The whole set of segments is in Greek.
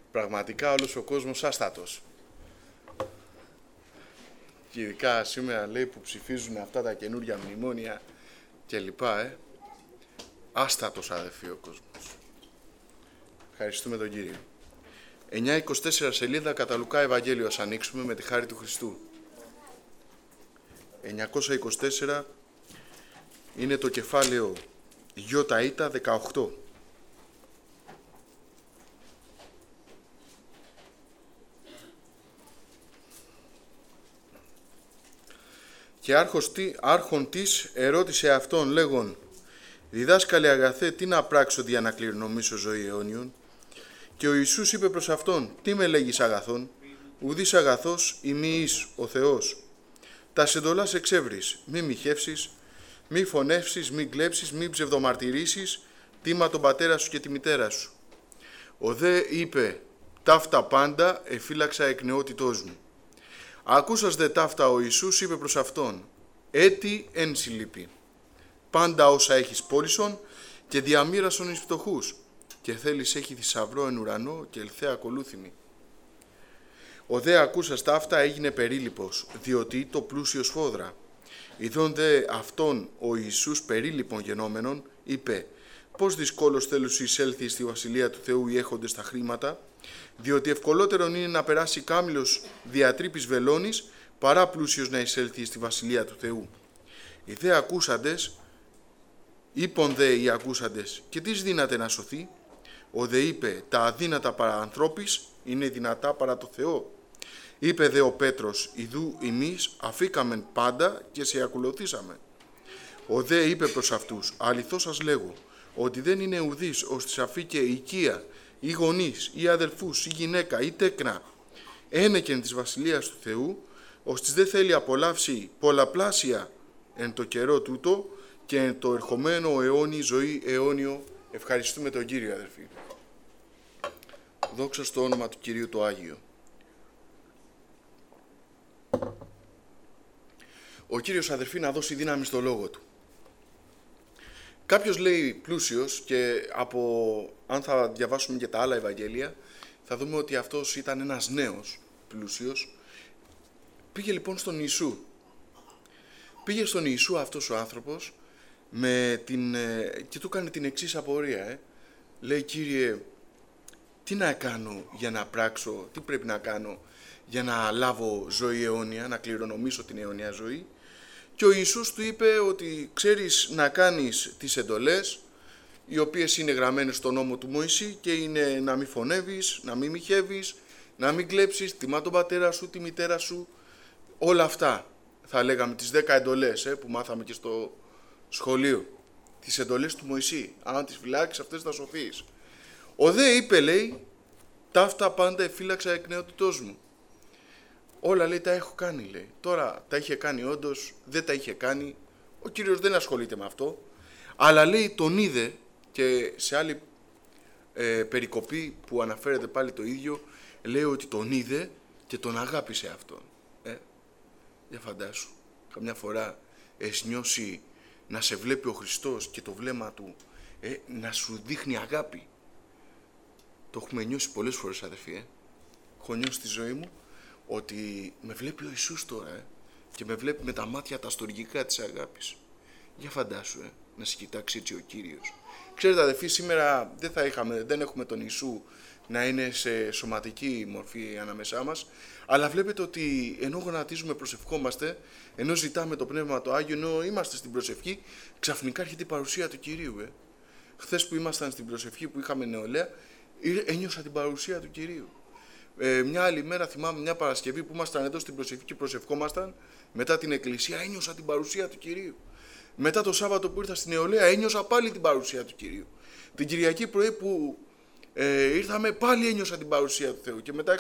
Πραγματικά όλος ο κόσμος άστατος. Και ειδικά σήμερα λέει που ψηφίζουν αυτά τα καινούργια μνημόνια και λοιπά, άστατος αδερφοί ο κόσμος. Ευχαριστούμε τον Κύριο. 924 σελίδα κατά Λουκά Ευαγγέλιο ας ανοίξουμε με τη χάρη του Χριστού. 924 είναι το κεφάλαιο Ιώτα 18. Και άρχον της ερώτησε αυτόν λέγον, διδάσκαλε αγαθέ, τι να πράξω δια να κληρονομήσω ζωή αιώνιον. Και ο Ιησούς είπε προς αυτόν, τι με λέγεις αγαθόν, ουδείς αγαθός ημίης ο Θεός. Τα εντολάς εξεύρεις, μη μοιχεύσεις, μη φωνεύσεις, μη κλέψεις, μη ψευδομαρτυρήσεις, τίμα τον πατέρα σου και τη μητέρα σου. Ο δε είπε, ταύτα πάντα εφύλαξα εκ νεότητός μου. Ακούσας δε ταύτα ο Ιησούς είπε προς αυτόν, έτι εν συλλείπει. Πάντα όσα έχεις πώλησον και διαμοίρασον εις φτωχούς και θέλεις έχει θησαυρό εν ουρανό και ελθέ ακολούθημη. Ο δε ακούσας ταύτα έγινε περίλυπος, διότι το πλούσιο σφόδρα. Ιδών δε αυτόν ο Ιησούς περίλυπον γενόμενον, είπε, πώς δυσκόλως θέλους εισέλθει στη Βασιλεία του Θεού οι έχοντες τα χρήματα, διότι ευκολότερον είναι να περάσει κάμιλος διατρύπης βελόνης, παρά πλούσιος να εισέλθει στη Βασιλεία του Θεού. Οι δε ακούσαντες, είπον δε οι ακούσαντες, και τι δύναται να σωθεί. Ο δε είπε, τα αδύνατα παρά ανθρώπης είναι δυνατά παρά το Θεό. Είπε δε ο Πέτρος, ιδού εμείς αφήκαμεν πάντα και σε ακολουθήσαμε. Ο δε είπε προς αυτούς, αληθώς σας λέγω, ότι δεν είναι ουδής ώστις αφήκε οικία, ή γονείς, ή αδελφούς, ή γυναίκα, ή τέκνα, ένεκεν της Βασιλείας του Θεού, ώστις δεν θέλει απολαύσει πολλαπλάσια εν το καιρό τούτο και εν το ερχομένο αιώνι ζωή αιώνιο. Ευχαριστούμε τον Κύριο, αδελφοί. Δόξα στο όνομα του Κυρίου το Άγιο. Ο Κύριος, αδελφοί, να δώσει δύναμη στο λόγο του. Κάποιος λέει πλούσιος και αν θα διαβάσουμε και τα άλλα Ευαγγέλια θα δούμε ότι αυτός ήταν ένας νέος πλούσιος. Πήγε λοιπόν στον Ιησού. Πήγε στον Ιησού αυτός ο άνθρωπος και του έκανε την εξής απορία. Λέει, Κύριε, τι να κάνω για να πράξω, τι πρέπει να κάνω για να λάβω ζωή αιώνια, να κληρονομήσω την αιώνια ζωή. Και ο Ιησούς του είπε ότι ξέρεις να κάνεις τις εντολές, οι οποίες είναι γραμμένες στον νόμο του Μωυσή και είναι να μην φωνεύεις, να μην μοιχεύεις, να μην κλέψεις, τιμά τον πατέρα σου, τη μητέρα σου, όλα αυτά. Θα λέγαμε τις 10 εντολές που μάθαμε και στο σχολείο. Τις εντολές του Μωυσή, αν τις φυλάξεις αυτές θα σωθείς. Ο δε είπε, λέει, ταύτα πάντα εφύλαξα εκ νεότητός μου. Όλα, λέει, τα έχω κάνει, λέει. Τώρα τα είχε κάνει όντως, δεν τα είχε κάνει. Ο Κύριος δεν ασχολείται με αυτό. Αλλά, λέει, τον είδε και σε άλλη περικοπή που αναφέρεται πάλι το ίδιο, λέει ότι τον είδε και τον αγάπησε αυτόν. Για φαντάσου, καμιά φορά έχεις νιώσει να σε βλέπει ο Χριστός και το βλέμμα του να σου δείχνει αγάπη. Το έχουμε νιώσει πολλές φορές, αδερφοί. Έχω νιώσει στη ζωή μου ότι με βλέπει ο Ιησούς τώρα και με βλέπει με τα μάτια τα στοργικά της αγάπης. Για φαντάσου να σε κοιτάξει έτσι ο Κύριος. Ξέρετε, αδερφοί, σήμερα δεν έχουμε τον Ιησού να είναι σε σωματική μορφή ανάμεσά μας, αλλά βλέπετε ότι ενώ γονατίζουμε, προσευχόμαστε, ενώ ζητάμε το Πνεύμα το Άγιο, ενώ είμαστε στην προσευχή, ξαφνικά έρχεται η παρουσία του Κυρίου. Χθες που ήμασταν στην προσευχή που είχαμε νεολαία, ένιωσα την παρουσία του Κυρίου. Μια άλλη μέρα, θυμάμαι μια Παρασκευή που ήμασταν εδώ στην προσευχή και προσευχόμασταν, μετά την εκκλησία ένιωσα την παρουσία του Κυρίου. Μετά το Σάββατο που ήρθα στην νεολαία ένιωσα πάλι την παρουσία του Κυρίου. Την Κυριακή πρωί που ήρθαμε πάλι ένιωσα την παρουσία του Θεού. Και μετά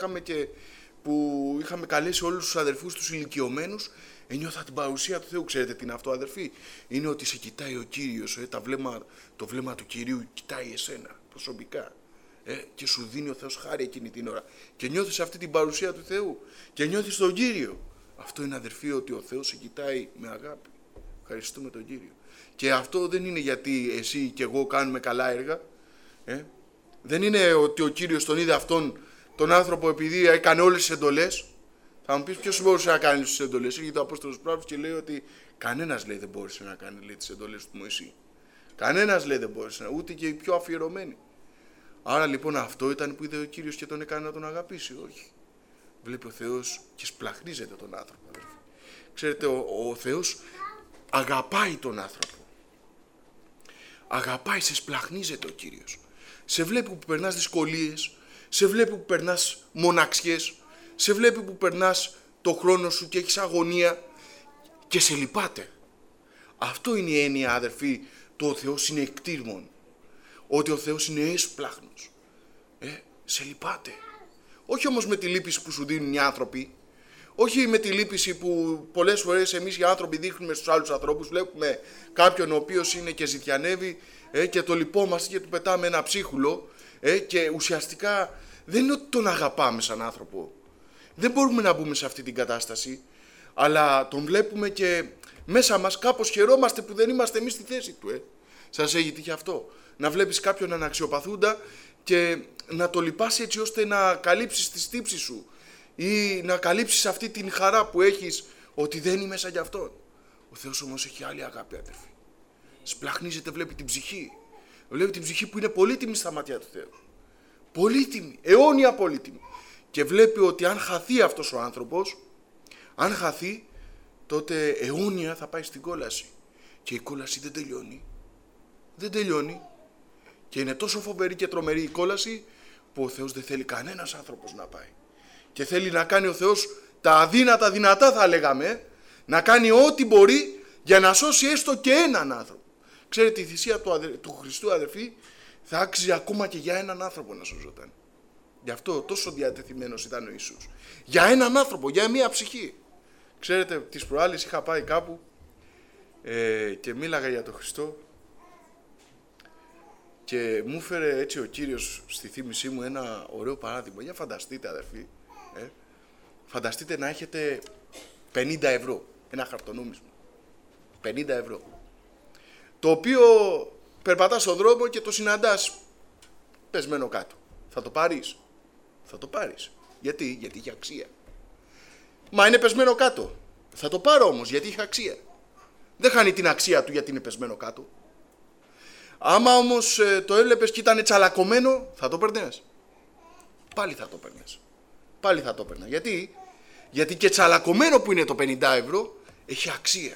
που είχαμε καλέσει όλους τους αδερφούς τους ηλικιωμένους, ένιωθα την παρουσία του Θεού. Ξέρετε τι είναι αυτό, αδερφοί? Είναι ότι σε κοιτάει ο Κύριος, το βλέμμα του Κυρίου κοιτάει εσένα προσωπικά. Και σου δίνει ο Θεός χάρη εκείνη την ώρα. Και νιώθεις αυτή την παρουσία του Θεού. Και νιώθεις τον Κύριο. Αυτό είναι, αδερφοί, ότι ο Θεός σε κοιτάει με αγάπη. Ευχαριστούμε τον Κύριο. Και αυτό δεν είναι γιατί εσύ και εγώ κάνουμε καλά έργα. Δεν είναι ότι ο Κύριος τον είδε αυτόν τον άνθρωπο επειδή έκανε όλες τις εντολές. Θα μου πεις ποιος μπορούσε να κάνει τις εντολές. Έχει το Απόστολος Παύλος και λέει ότι κανένας, λέει, δεν μπόρεσε να κάνει, λέει, τις εντολές του Μωυσή. Κανένας, λέει, δεν μπόρεσε, ούτε και οι πιο αφιερωμένοι. Άρα λοιπόν αυτό ήταν που είδε ο Κύριος και τον έκανε να τον αγαπήσει. Όχι. Βλέπει ο Θεός και σπλαχνίζεται τον άνθρωπο. Αδερφοί. Ξέρετε, ο Θεός αγαπάει τον άνθρωπο. Αγαπάει, σε σπλαχνίζεται ο Κύριος. Σε βλέπει που περνάς δυσκολίες, σε βλέπει που περνάς μοναξιές, σε βλέπει που περνάς το χρόνο σου και έχεις αγωνία και σε λυπάται. Αυτό είναι η έννοια, αδερφοί, το ο Θεός είναι εκτήρμον. Ότι ο Θεός είναι έσπλαχνος. Σε λυπάται. Όχι όμως με τη λύπηση που σου δίνουν οι άνθρωποι, όχι με τη λύπηση που πολλές φορές εμείς οι άνθρωποι δείχνουμε στους άλλους ανθρώπους. Βλέπουμε κάποιον ο οποίος είναι και ζητιανεύει και το λυπόμαστε και του πετάμε ένα ψίχουλο και ουσιαστικά δεν είναι ότι τον αγαπάμε σαν άνθρωπο. Δεν μπορούμε να μπούμε σε αυτή την κατάσταση, αλλά τον βλέπουμε και μέσα μας κάπως χαιρόμαστε που δεν είμαστε εμείς στη θέση του. Σας έχει τύχει αυτό? Να βλέπεις κάποιον αναξιοπαθούντα και να το λυπάσαι έτσι ώστε να καλύψεις τη στύψη σου ή να καλύψεις αυτή την χαρά που έχεις ότι δεν είμαι σαν κι αυτόν. Ο Θεός όμως έχει άλλη αγάπη, αδερφοί. Σπλαχνίζεται, βλέπει την ψυχή. Βλέπει την ψυχή που είναι πολύτιμη στα μάτια του Θεού. Πολύτιμη, αιώνια πολύτιμη. Και βλέπει ότι αν χαθεί αυτός ο άνθρωπος, αν χαθεί, τότε αιώνια θα πάει στην κόλαση. Και η κόλαση δεν τελειώνει. Δεν τελειώνει. Και είναι τόσο φοβερή και τρομερή η κόλαση που ο Θεός δεν θέλει κανένας άνθρωπος να πάει. Και θέλει να κάνει ο Θεός τα αδύνατα δυνατά, θα λέγαμε, να κάνει ό,τι μπορεί για να σώσει έστω και έναν άνθρωπο. Ξέρετε, η θυσία του Χριστού, αδερφοί, θα άξιζε ακόμα και για έναν άνθρωπο να σωζόταν. Γι' αυτό τόσο διατεθειμένος ήταν ο Ιησούς. Για έναν άνθρωπο, για μία ψυχή. Ξέρετε, τις προάλλες είχα πάει κάπου και μίλαγα για τον Χριστό και μου έφερε έτσι ο Κύριος στη θύμησή μου ένα ωραίο παράδειγμα. Για φανταστείτε, αδερφοί, φανταστείτε να έχετε 50 ευρώ, ένα χαρτονόμισμα, 50 ευρώ, το οποίο περπατάς στον δρόμο και το συναντάς πεσμένο κάτω. Θα το πάρεις? Θα το πάρεις. Γιατί? Γιατί έχει αξία. Μα είναι πεσμένο κάτω. Θα το πάρω όμως γιατί έχει αξία. Δεν χάνει την αξία του γιατί είναι πεσμένο κάτω. Άμα όμως το έβλεπες και ήταν τσαλακωμένο, θα το παίρνες? Πάλι θα το παίρνες. Πάλι θα το παίρνα. Γιατί? Γιατί και τσαλακωμένο που είναι το 50 ευρώ έχει αξία.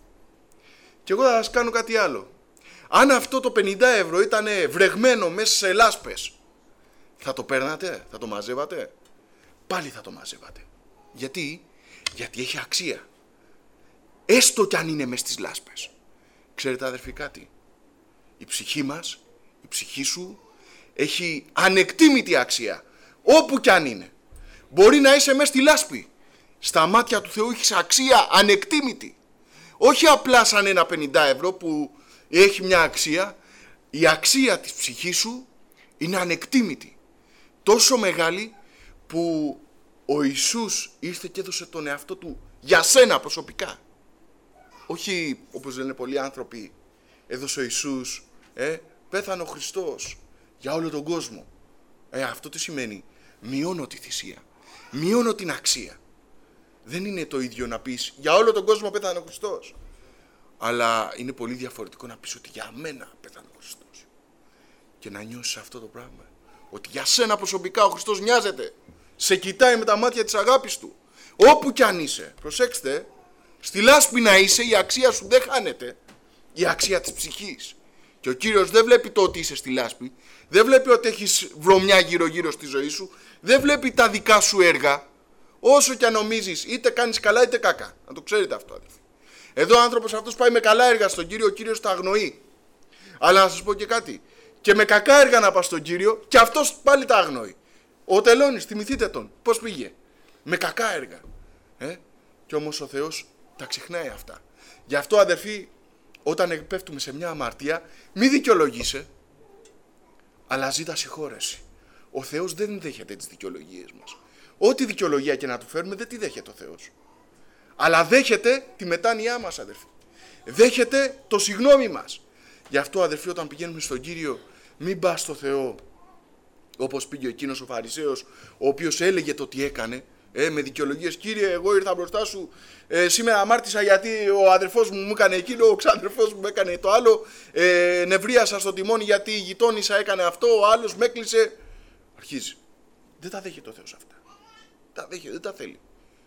Και εγώ θα σας κάνω κάτι άλλο. Αν αυτό το 50 ευρώ ήταν βρεγμένο μέσα σε λάσπες, θα το παίρνατε? Θα το μαζεύατε? Πάλι θα το μαζεύατε. Γιατί? Γιατί έχει αξία. Έστω κι αν είναι μέσα στις λάσπες. Ξέρετε, αδερφοί, κάτι? Η ψυχή μας, η ψυχή σου έχει ανεκτήμητη αξία. Όπου κι αν είναι. Μπορεί να είσαι μέσα στη λάσπη. Στα μάτια του Θεού έχεις αξία ανεκτήμητη. Όχι απλά σαν ένα 50 ευρώ που έχει μια αξία. Η αξία της ψυχής σου είναι ανεκτήμητη. Τόσο μεγάλη που ο Ιησούς ήρθε και έδωσε τον εαυτό του για σένα προσωπικά. Όχι όπως λένε πολλοί άνθρωποι, έδωσε ο Ιησούς, πέθανε ο Χριστός για όλο τον κόσμο. Αυτό τι σημαίνει? Μειώνω τη θυσία, μειώνω την αξία. Δεν είναι το ίδιο να πεις για όλο τον κόσμο πέθανε ο Χριστός, αλλά είναι πολύ διαφορετικό να πεις ότι για μένα πέθανε ο Χριστός και να νιώσεις αυτό το πράγμα, ότι για σένα προσωπικά ο Χριστός νοιάζεται, σε κοιτάει με τα μάτια της αγάπης του, όπου κι αν είσαι. Προσέξτε, στη λάσπη να είσαι, η αξία σου δεν χάνεται, η αξία της ψυχής. Και ο Κύριος δεν βλέπει το ότι είσαι στη λάσπη, δεν βλέπει ότι έχεις βρωμιά γύρω-γύρω στη ζωή σου, δεν βλέπει τα δικά σου έργα, όσο κι αν νομίζεις, είτε κάνεις καλά είτε κακά. Να το ξέρετε αυτό, αδελφοί. Εδώ ο άνθρωπος αυτός πάει με καλά έργα στον Κύριο, ο Κύριος τα αγνοεί. Αλλά να σας πω και κάτι, και με κακά έργα να πας στον Κύριο, και αυτός πάλι τα αγνοεί. Ο Τελώνης, θυμηθείτε τον, πώς πήγε? Με κακά έργα. Και όμως ο Θεός τα ξεχνάει αυτά. Γι' αυτό, αδερφοί, όταν πέφτουμε σε μια αμαρτία, μη δικαιολογείσαι, αλλά ζήτα συγχώρεση. Ο Θεός δεν δέχεται τις δικαιολογίες μας. Ό,τι δικαιολογία και να του φέρουμε δεν τη δέχεται ο Θεός. Αλλά δέχεται τη μετάνοιά μας, αδερφοί. Δέχεται το συγγνώμη μας. Γι' αυτό, αδερφοί, όταν πηγαίνουμε στον Κύριο, μην πας στο Θεό Όπως πήγε εκείνος ο Φαρισαίος, ο οποίος έλεγε το τι έκανε, με δικαιολογίες. Κύριε, εγώ ήρθα μπροστά σου, σήμερα αμάρτησα γιατί ο αδερφός μου έκανε εκείνο, ο ξάδερφός μου έκανε το άλλο, νευρίασα στο τιμόνι γιατί η γειτόνισσα έκανε αυτό, ο άλλος με έκλεισε. Αρχίζει. Δεν τα δέχεται ο Θεός αυτά. Τα δέχεται, δεν τα θέλει.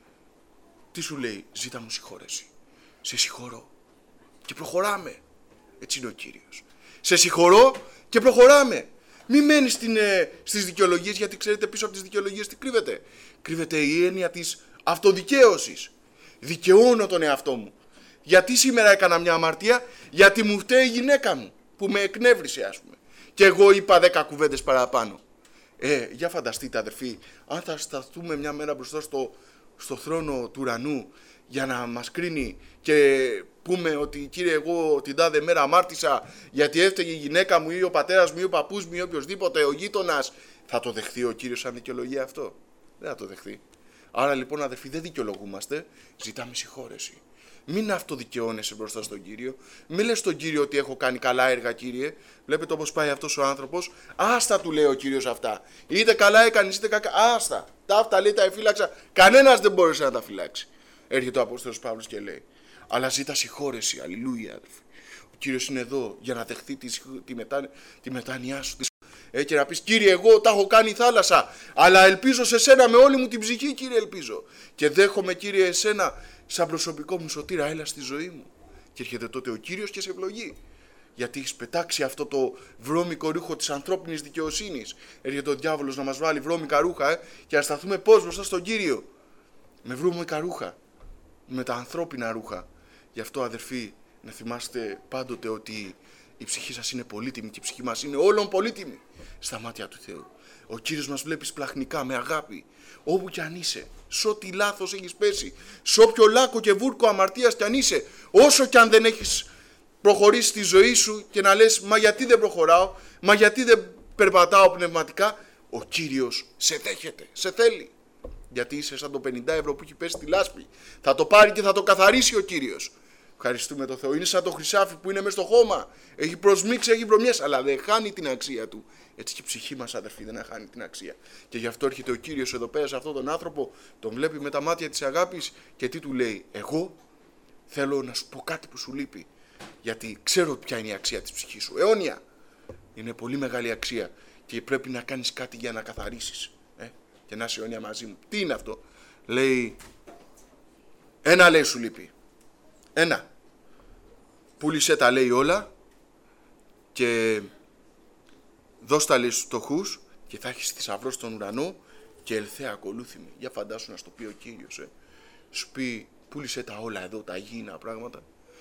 Τι σου λέει? Ζήτα μου συγχώρεση. Σε συγχωρώ και προχωράμε. Έτσι είναι ο Κύριος. Σε συγχωρώ και προχωράμε. Μη μένεις στις δικαιολογίες, γιατί ξέρετε πίσω από τις δικαιολογίες τι κρύβεται? Κρύβεται η έννοια της αυτοδικαίωσης. Δικαιώνω τον εαυτό μου. Γιατί σήμερα έκανα μια αμαρτία? Γιατί μου φταίει η γυναίκα μου που με εκνεύρισε, ας πούμε. Και εγώ είπα 10 κουβέντες παραπάνω. Για φανταστείτε, αδερφοί, αν θα σταθούμε μια μέρα μπροστά στο θρόνο του ουρανού για να μας κρίνει και πούμε ότι κύριε, εγώ την τάδε μέρα αμάρτησα γιατί έφταιγε η γυναίκα μου ή ο πατέρας μου ή ο παππούς μου ή οποιοδήποτε, ο γείτονας, θα το δεχθεί ο Κύριος σαν δικαιολογία αυτό? Δεν θα το δεχθεί. Άρα λοιπόν, αδερφοί, δεν δικαιολογούμαστε, ζητάμε συγχώρεση. Μην αυτοδικαιώνεσαι μπροστά στον Κύριο. Μην λες στον Κύριο ότι έχω κάνει καλά έργα, Κύριε. Βλέπετε όπως πάει αυτός ο άνθρωπος. Άστα, του λέει ο Κύριος αυτά. Είτε καλά έκανες είτε κακά. Άστα. Τα αυτά λέει τα εφύλαξα. Κανένας δεν μπόρεσε να τα φυλάξει. Έρχεται ο Απόστολος Παύλος και λέει: αλλά ζήτα συγχώρεση. Αλληλούια, αδερφοί. Ο Κύριος είναι εδώ για να δεχθεί τη μετάνοιά σου. Και να πεις: Κύριε, εγώ τα έχω κάνει θάλασσα. Αλλά ελπίζω σε σένα με όλη μου την ψυχή, Κύριε, ελπίζω. Και δέχομαι, Κύριε, εσένα σαν προσωπικό μου σωτήρα, έλα στη ζωή μου. Και έρχεται τότε ο Κύριος και σε ευλογεί. Γιατί έχεις πετάξει αυτό το βρώμικο ρούχο της ανθρώπινης δικαιοσύνης. Έρχεται ο διάβολος να μας βάλει βρώμικα ρούχα, και να σταθούμε πώς μπροστά στον Κύριο? Με βρώμικα ρούχα. Με τα ανθρώπινα ρούχα. Γι' αυτό, αδερφοί, να θυμάστε πάντοτε ότι η ψυχή σας είναι πολύτιμη και η ψυχή μας είναι όλων πολύτιμη στα μάτια του Θεού. Ο Κύριος μας βλέπει σπλαχνικά, με αγάπη, όπου κι αν είσαι, σ' ό,τι λάθος έχεις πέσει, σ' όποιο λάκκο και βούρκο αμαρτίας κι αν είσαι, όσο κι αν δεν έχεις προχωρήσει στη ζωή σου και να λες μα γιατί δεν προχωράω, μα γιατί δεν περπατάω πνευματικά, ο Κύριος σε δέχεται, σε θέλει. Γιατί είσαι σαν το 50 ευρώ που έχει πέσει στη λάσπη. Θα το πάρει και θα το καθαρίσει ο Κύριος. Ευχαριστούμε τον Θεό. Είναι σαν το χρυσάφι που είναι μέσα στο χώμα. Έχει προσμίξει, έχει βρωμιές, αλλά δεν χάνει την αξία του. Έτσι και η ψυχή μας, αδερφοί, δεν χάνει την αξία. Και γι' αυτό έρχεται ο Κύριος εδώ πέρα σε αυτόν τον άνθρωπο, τον βλέπει με τα μάτια της αγάπης και τι του λέει? Εγώ θέλω να σου πω κάτι που σου λείπει. Γιατί ξέρω ποια είναι η αξία της ψυχής σου. Αιώνια. Είναι πολύ μεγάλη αξία και πρέπει να κάνεις κάτι για να καθαρίσεις. Και να είσαι αιώνια μαζί μου. Τι είναι αυτό? Λέει, ένα λέει σου λείπει. Ένα. Πούλησέ τα, λέει, όλα και δώσ' τα, λέει, στους φτωχούς και θα έχεις θησαυρό στον ουρανό και ελθέ ακολούθη με. Για φαντάσου να στο πει ο Κύριος. Σου πει, πούλησέ τα όλα εδώ, τα γήινα πράγματα.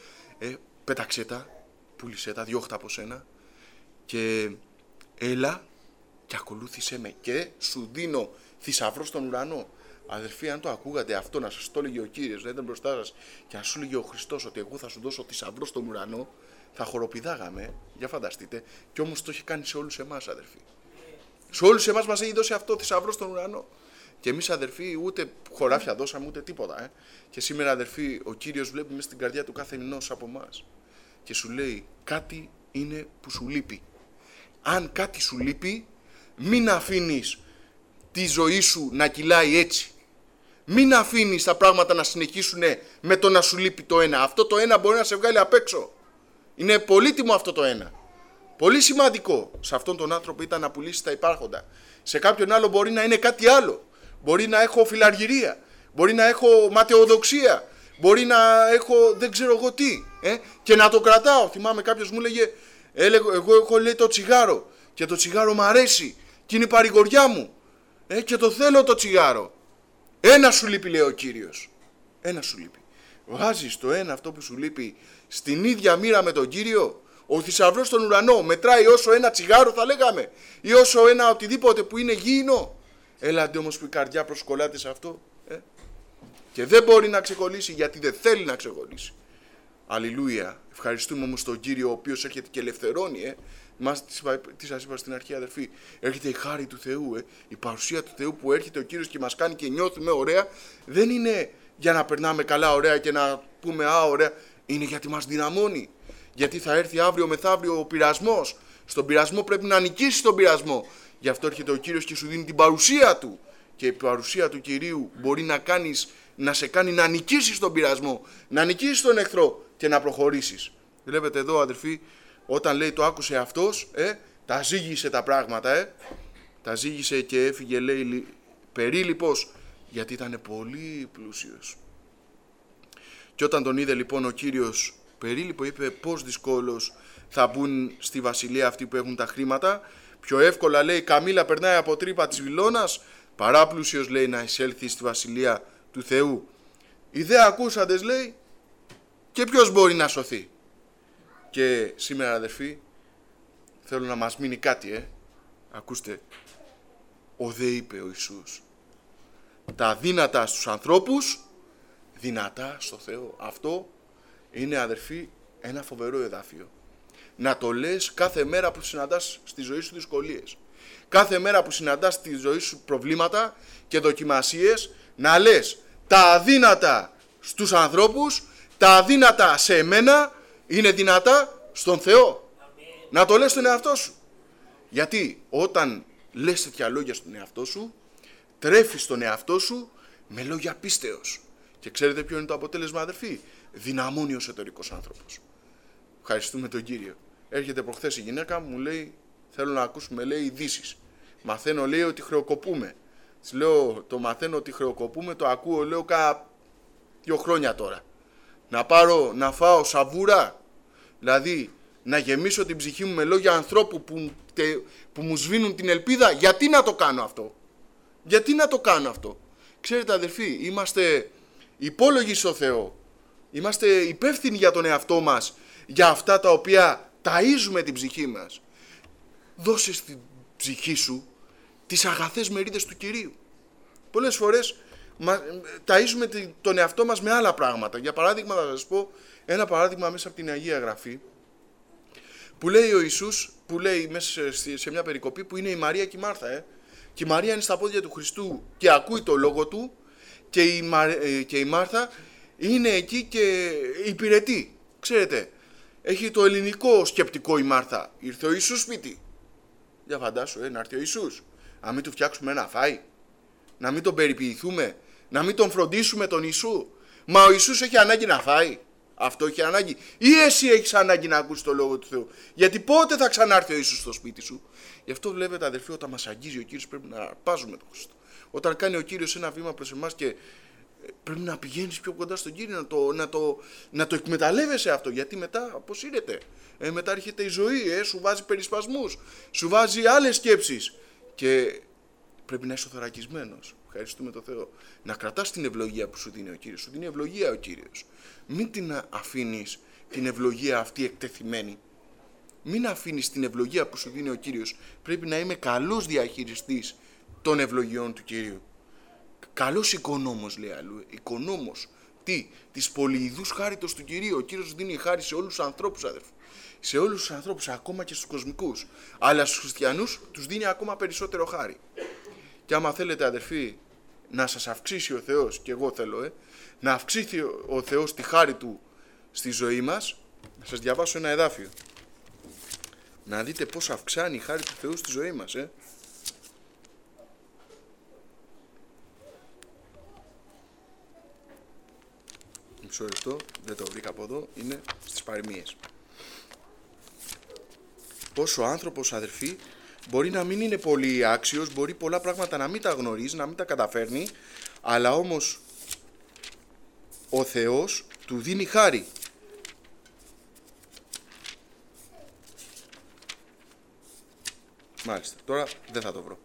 Πέταξέ τα, πούλησέ τα, διώχτα από σένα και έλα και ακολούθησέ με και σου δίνω θησαυρό στον ουρανό. Αδερφοί, αν το ακούγατε αυτό, να σας το έλεγε ο Κύριος, να ήταν μπροστά σας και να σου έλεγε ο Χριστός ότι εγώ θα σου δώσω θησαυρό στον ουρανό, θα χοροπηδάγαμε, για φανταστείτε, και όμως το έχει κάνει σε όλους εμάς, αδερφοί. Σε όλους εμάς μας έχει δώσει αυτό θησαυρό στον ουρανό. Και εμείς, αδερφοί, ούτε χωράφια δώσαμε, ούτε τίποτα. Και σήμερα, αδερφοί, ο Κύριος βλέπει μέσα στην καρδιά του κάθε ενός από εμάς και σου λέει, κάτι είναι που σου λείπει. Αν κάτι σου λείπει, μην αφήνεις τη ζωή σου να κυλάει έτσι. Μην αφήνεις τα πράγματα να συνεχίσουν με το να σου λείπει το ένα. Αυτό το ένα μπορεί να σε βγάλει απ' έξω. Είναι πολύτιμο αυτό το ένα. Πολύ σημαντικό. Σε αυτόν τον άνθρωπο ήταν να πουλήσει τα υπάρχοντα. Σε κάποιον άλλο μπορεί να είναι κάτι άλλο. Μπορεί να έχω φιλαργυρία. Μπορεί να έχω ματαιοδοξία. Μπορεί να έχω δεν ξέρω εγώ τι. Και να το κρατάω. Θυμάμαι κάποιος μου έλεγε, εγώ έχω, λέει, το τσιγάρο. Και το τσιγάρο μου αρέσει. Και είναι η παρηγοριά μου. Και το θέλω το τσιγάρο. Ένα σου λείπει, λέει ο Κύριος. Ένα σου λείπει. Βάζεις το ένα αυτό που σου λείπει στην ίδια μοίρα με τον Κύριο. Ο θησαυρός στον ουρανό μετράει όσο ένα τσιγάρο, θα λέγαμε, ή όσο ένα οτιδήποτε που είναι γήινο. Έλατε όμως που η καρδιά προσκολάται σε αυτό. Και δεν μπορεί να ξεκολλήσει γιατί δεν θέλει να ξεκολλήσει. Αλληλούια. Ευχαριστούμε όμως τον Κύριο ο οποίος έρχεται και ελευθερώνει. Τι σας είπα στην αρχή, αδερφοί? Έρχεται η χάρη του Θεού, η παρουσία του Θεού που έρχεται ο Κύριος και μας κάνει και νιώθουμε ωραία. Δεν είναι για να περνάμε καλά ωραία και να πούμε ωραία. Είναι γιατί μας δυναμώνει. Γιατί θα έρθει αύριο μεθαύριο ο πειρασμός. Στον πειρασμό πρέπει να νικήσεις τον πειρασμό. Γι' αυτό έρχεται ο Κύριος και σου δίνει την παρουσία Του. Και η παρουσία του Κυρίου μπορεί να σε κάνει να νικήσεις τον πειρασμό, να νικήσεις τον εχθρό και να προχωρήσεις. Βλέπετε εδώ, αδερφοί, όταν λέει το άκουσε αυτός, τα ζήγησε τα πράγματα, τα ζήγησε και έφυγε, λέει, περίληπος, γιατί ήταν πολύ πλούσιος. Και όταν τον είδε λοιπόν ο Κύριος περίληπο, είπε πώς δυσκόλως θα μπουν στη βασιλεία αυτοί που έχουν τα χρήματα. Πιο εύκολα, λέει, καμήλα περνάει από τρύπα της βιλώνας, παρά πλούσιος, λέει, να εισέλθει στη βασιλεία του Θεού. Οι δε ακούσαντες, λέει, και ποιος μπορεί να σωθεί. Και σήμερα, αδερφοί, θέλω να μας μείνει κάτι, ακούστε. Ο δε είπε ο Ιησούς, τα δύνατα στους ανθρώπους, δυνατά στο Θεό. Αυτό είναι, αδερφοί, ένα φοβερό εδάφιο. Να το λες κάθε μέρα που συναντάς στη ζωή σου δυσκολίες. Κάθε μέρα που συναντάς στη ζωή σου προβλήματα και δοκιμασίες, να λες τα αδύνατα στους ανθρώπους, τα αδύνατα σε εμένα είναι δυνατά στον Θεό. Αμήν. Να το λες στον εαυτό σου. Γιατί όταν λες τέτοια λόγια στον εαυτό σου, τρέφεις τον εαυτό σου με λόγια πίστεως. Και ξέρετε ποιο είναι το αποτέλεσμα, αδερφοί? Δυναμώνει ο εσωτερικός άνθρωπος. Ευχαριστούμε τον Κύριο. Έρχεται προχθές η γυναίκα μου, λέει, θέλω να ακούσουμε, λέει, ειδήσεις. Μαθαίνω, λέει, ότι χρεοκοπούμε. Της λέω, το μαθαίνω ότι χρεοκοπούμε, το ακούω, λέω, κάνα 2 χρόνια τώρα. Να φάω σαβούρα, δηλαδή να γεμίσω την ψυχή μου με λόγια ανθρώπου που μου σβήνουν την ελπίδα. Γιατί να το κάνω αυτό? Γιατί να το κάνω αυτό? Ξέρετε, αδερφοί, είμαστε υπόλογοι στο Θεό. Είμαστε υπεύθυνοι για τον εαυτό μας, για αυτά τα οποία ταΐζουμε την ψυχή μας. Δώσε στην ψυχή σου τις αγαθές μερίδες του Κυρίου. Πολλές φορές ταΐζουμε τον εαυτό μας με άλλα πράγματα. Για παράδειγμα, θα σας πω ένα παράδειγμα μέσα από την Αγία Γραφή, που λέει ο Ιησούς, που λέει μέσα σε μια περικοπή, που είναι η Μαρία και η Μάρθα. Και η Μαρία είναι στα πόδια του Χριστού και ακούει το λόγο του, και η Μάρθα είναι εκεί και υπηρετεί. Ξέρετε, έχει το ελληνικό σκεπτικό η Μάρθα. Ήρθε ο Ιησούς σπίτι. Για φαντάσου, να έρθει ο Ιησούς. Να μην του φτιάξουμε να φάει, να μην τον περιποιηθούμε, να μην τον φροντίσουμε τον Ιησού. Μα ο Ιησούς έχει ανάγκη να φάει. Αυτό έχει ανάγκη. Ή εσύ έχεις ανάγκη να ακούσει το λόγο του Θεού? Γιατί πότε θα ξανάρθει ο Ιησούς στο σπίτι σου? Γι' αυτό βλέπετε, αδερφοί, όταν μας αγγίζει ο Κύριος πρέπει να αρπάζουμε τον Χριστό. Όταν κάνει ο Κύριος ένα βήμα προς εμάς και πρέπει να πηγαίνεις πιο κοντά στον Κύριο, να το εκμεταλλεύεσαι αυτό. Γιατί μετά αποσύρεται. Μετά έρχεται η ζωή, σου βάζει περισπασμούς, σου βάζει άλλες σκέψεις. Και πρέπει να είσαι θωρακισμένος. Ευχαριστούμε τον Θεό. Να κρατάς την ευλογία που σου δίνει ο Κύριος. Σου δίνει ευλογία ο Κύριος. Μην την αφήνεις την ευλογία αυτή εκτεθειμένη. Μην αφήνεις την ευλογία που σου δίνει ο Κύριος. Πρέπει να είμαι καλός διαχειριστής των ευλογιών του Κυρίου. Καλός οικονόμος, λέει αλλού. Οικονόμος. Τι? Της πολυειδούς χάριτος του Κυρίου. Ο Κύριος δίνει χάρη σε όλους τους ανθρώπους, αδερφοί. Σε όλους τους ανθρώπους, ακόμα και στους κοσμικούς. Αλλά στους χριστιανούς τους δίνει ακόμα περισσότερο χάρη. Και άμα θέλετε, αδερφοί, να σας αυξήσει ο Θεός, και εγώ θέλω, να αυξήσει ο Θεός τη χάρη Του στη ζωή μας, να σας διαβάσω ένα εδάφιο. Να δείτε πώς αυξάνει η χάρη του Θεού στη ζωή μας, Μισό λεπτό, δεν το βρήκα από εδώ, είναι στις παροιμίες. Πώς ο άνθρωπος, αδερφοί, μπορεί να μην είναι πολύ άξιος, μπορεί πολλά πράγματα να μην τα γνωρίζει, να μην τα καταφέρνει, αλλά όμως ο Θεός του δίνει χάρη. Μάλιστα, τώρα δεν θα το βρω.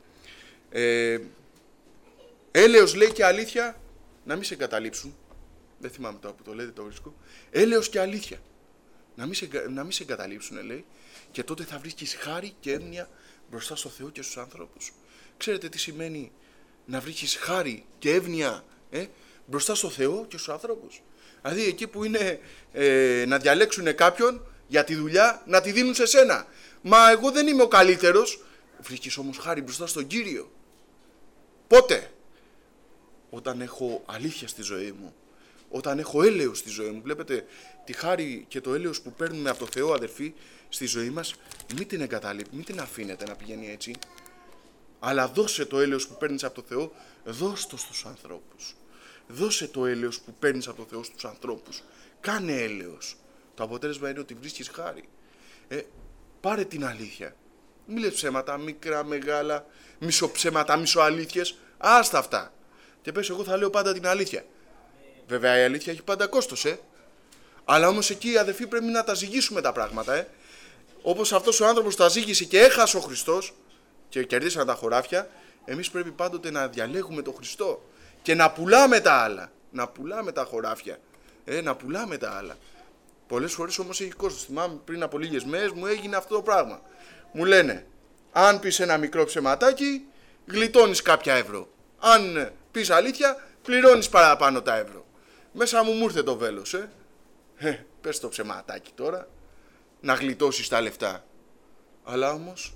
Έλεος, λέει, και αλήθεια να μην σε εγκαταλείψουν. Δεν θυμάμαι τώρα που το λέει, δεν το βρίσκω. Έλεος και αλήθεια να μην σε εγκαταλείψουν, λέει, και τότε θα βρίσκεις χάρη και έμνοια μπροστά στο Θεό και στους ανθρώπους. Ξέρετε τι σημαίνει να βρίσκεις χάρη και εύνοια μπροστά στο Θεό και στους ανθρώπους? Δηλαδή εκεί που είναι να διαλέξουν κάποιον για τη δουλειά, να τη δίνουν σε σένα. Μα εγώ δεν είμαι ο καλύτερος. Βρίσκεις όμως χάρη μπροστά στον Κύριο. Πότε? Όταν έχω αλήθεια στη ζωή μου. Όταν έχω έλεος στη ζωή μου. Βλέπετε τη χάρη και το έλεος που παίρνουμε από το Θεό, αδερφοί, στη ζωή μας. Μην την εγκαταλείπετε, μην την αφήνετε να πηγαίνει έτσι. Αλλά δώσε το έλεος που παίρνεις από το Θεό, δώσ' το στους ανθρώπους. Δώσε το έλεος που παίρνεις από το Θεό στους ανθρώπους. Κάνε έλεος. Το αποτέλεσμα είναι ότι βρίσκεις χάρη. Πάρε την αλήθεια. Μη λες ψέματα, μικρά, μεγάλα, μισοψέματα, μισοαλήθειες. Άστα αυτά. Και πες, εγώ θα λέω πάντα την αλήθεια. Βέβαια η αλήθεια έχει πάντα κόστος, Αλλά όμως εκεί, αδερφοί, πρέπει να τα ζυγίσουμε τα πράγματα, Όπως αυτός ο άνθρωπος τα ζύγισε και έχασε ο Χριστός και κερδίσαν τα χωράφια, εμείς πρέπει πάντοτε να διαλέγουμε τον Χριστό και να πουλάμε τα άλλα. Να πουλάμε τα χωράφια. Να πουλάμε τα άλλα. Πολλές φορές όμως έχει κόστος. Θυμάμαι πριν από λίγες μέρες μου έγινε αυτό το πράγμα. Μου λένε, αν πεις ένα μικρό ψεματάκι, γλιτώνεις κάποια ευρώ. Αν πεις αλήθεια, πληρώνεις παραπάνω τα ευρώ. Μέσα μου ήρθε το βέλος, πες το ψεματάκι τώρα, να γλιτώσεις τα λεφτά. Αλλά όμως,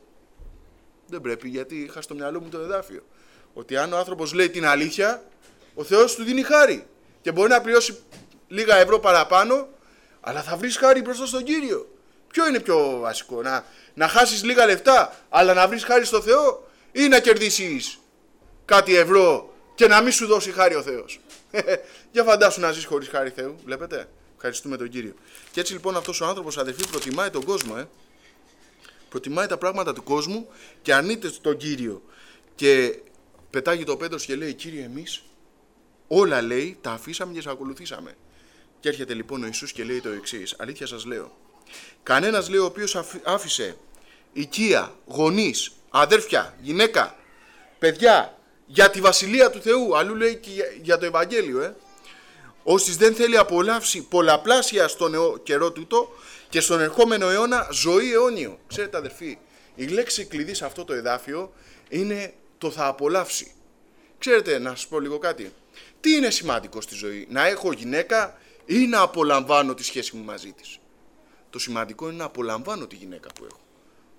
δεν πρέπει, γιατί είχα στο μυαλό μου το εδάφιο. Ότι αν ο άνθρωπος λέει την αλήθεια, ο Θεός του δίνει χάρη. Και μπορεί να πληρώσει λίγα ευρώ παραπάνω, αλλά θα βρεις χάρη μπροστά στον Κύριο. Ποιο είναι πιο βασικό, να χάσεις λίγα λεφτά, αλλά να βρεις χάρη στο Θεό, ή να κερδίσεις κάτι ευρώ και να μην σου δώσει χάρη ο Θεός? Για φαντάσου να ζεις χωρίς χάρη Θεού, βλέπετε. Ευχαριστούμε τον Κύριο. Και έτσι λοιπόν αυτός ο άνθρωπος, αδερφοί, προτιμάει τον κόσμο, προτιμάει τα πράγματα του κόσμου και αρνείται τον Κύριο. Και πετάγει το Πέτρος και λέει, Κύριε, εμείς όλα, λέει, τα αφήσαμε και σε ακολουθήσαμε. Και έρχεται λοιπόν ο Ιησούς και λέει το εξής, αλήθεια σας λέω. Κανένας, λέει, ο οποίος άφησε οικία, γονείς, αδέρφια, γυναίκα, παιδιά, για τη Βασιλεία του Θεού, αλλού λέει και για το Ευαγγέλιο, όσοι δεν θέλει απολαύσει πολλαπλάσια στον καιρό τούτο και στον ερχόμενο αιώνα ζωή αιώνιο. Ξέρετε, αδερφοί, η λέξη κλειδί σε αυτό το εδάφιο είναι το θα απολαύσει. Ξέρετε, να σας πω λίγο κάτι. Τι είναι σημαντικό στη ζωή, να έχω γυναίκα ή να απολαμβάνω τη σχέση μου μαζί της? Το σημαντικό είναι να απολαμβάνω τη γυναίκα που έχω.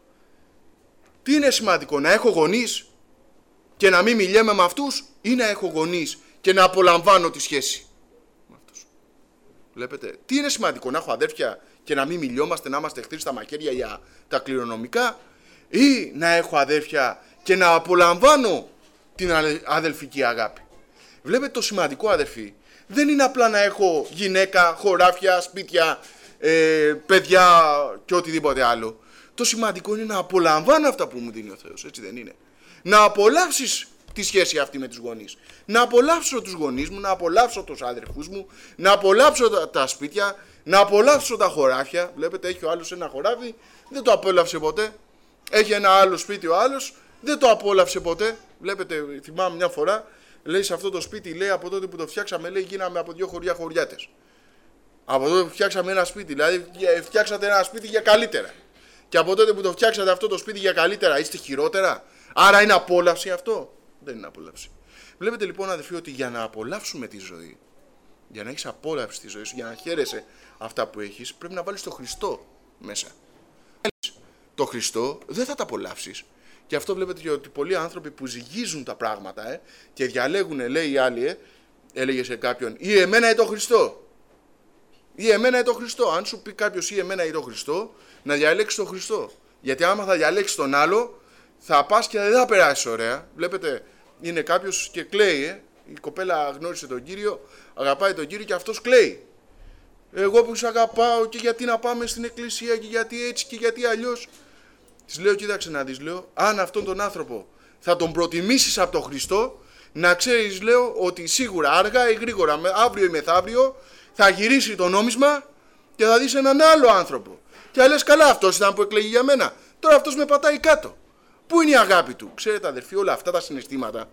Τι είναι σημαντικό, να έχω γονείς και να μην μιλιέμαι με αυτούς, ή να έχω γονείς και να απολαμβάνω τη σχέση με αυτούς? Βλέπετε, τι είναι σημαντικό, να έχω αδέρφια και να μην μιλιόμαστε, να είμαστε εχθροί στα μαχαίρια για τα κληρονομικά, ή να έχω αδέρφια και να απολαμβάνω την αδελφική αγάπη? Βλέπετε, το σημαντικό, αδερφοί, δεν είναι απλά να έχω γυναίκα, χωράφια, σπίτια, παιδιά και οτιδήποτε άλλο. Το σημαντικό είναι να απολαμβάνω αυτά που μου δίνει ο Θεός, έτσι δεν είναι? Να απολαύσεις τη σχέση αυτή με τους γονείς. Να απολαύσω τους γονείς μου, να απολαύσω τους αδερφούς μου, να απολαύσω τα σπίτια, να απολαύσω τα χωράφια. Βλέπετε, έχει ο άλλος ένα χωράφι, δεν το απόλαυσε ποτέ. Έχει ένα άλλο σπίτι ο άλλος, δεν το απόλαυσε ποτέ. Βλέπετε, θυμάμαι μια φορά, λέει, σε αυτό το σπίτι, λέει, από τότε που το φτιάξαμε, λέει, γίναμε από 2 χωριά χωριάτες. Από τότε που φτιάξαμε ένα σπίτι, δηλαδή φτιάξατε ένα σπίτι για καλύτερα. Και από τότε που το φτιάξατε αυτό το σπίτι για καλύτερα, είστε χειρότερα? Άρα είναι απόλαυση αυτό? Δεν είναι απόλαυση. Βλέπετε λοιπόν, αδερφοί, ότι για να απολαύσουμε τη ζωή, για να έχεις απόλαυση στη ζωή σου, για να χαίρεσαι αυτά που έχεις, πρέπει να βάλεις το Χριστό μέσα. Το Χριστό δεν θα τα απολαύσεις. Και αυτό βλέπετε και ότι πολλοί άνθρωποι που ζυγίζουν τα πράγματα και διαλέγουν, λέει η άλλη, έλεγε σε κάποιον, ή εμένα ή το Χριστό. Ή εμένα ή το Χριστό. Αν σου πει κάποιος ή εμένα ή το Χριστό, να διαλέξεις τον Χριστό. Γιατί άμα θα διαλέξεις τον άλλο, θα πας και δεν θα περάσεις ωραία. Βλέπετε, είναι κάποιος και κλαίει. Η κοπέλα γνώρισε τον Κύριο, αγαπάει τον Κύριο και αυτός κλαίει. Εγώ που σε αγαπάω και γιατί να πάμε στην εκκλησία και γιατί έτσι και γιατί αλλιώς. Της λέω, κοίταξε να δεις, λέω, αν αυτόν τον άνθρωπο θα τον προτιμήσεις από τον Χριστό, να ξέρεις, λέω, ότι σίγουρα αργά ή γρήγορα, αύριο ή μεθαύριο, θα γυρίσει το νόμισμα και θα δεις έναν άλλο άνθρωπο. Και θα λες, καλά, αυτός ήταν που εκλέγει για μένα. Τώρα αυτός με πατάει κάτω. Πού είναι η αγάπη του? Ξέρετε, αδερφοί, όλα αυτά τα συναισθήματα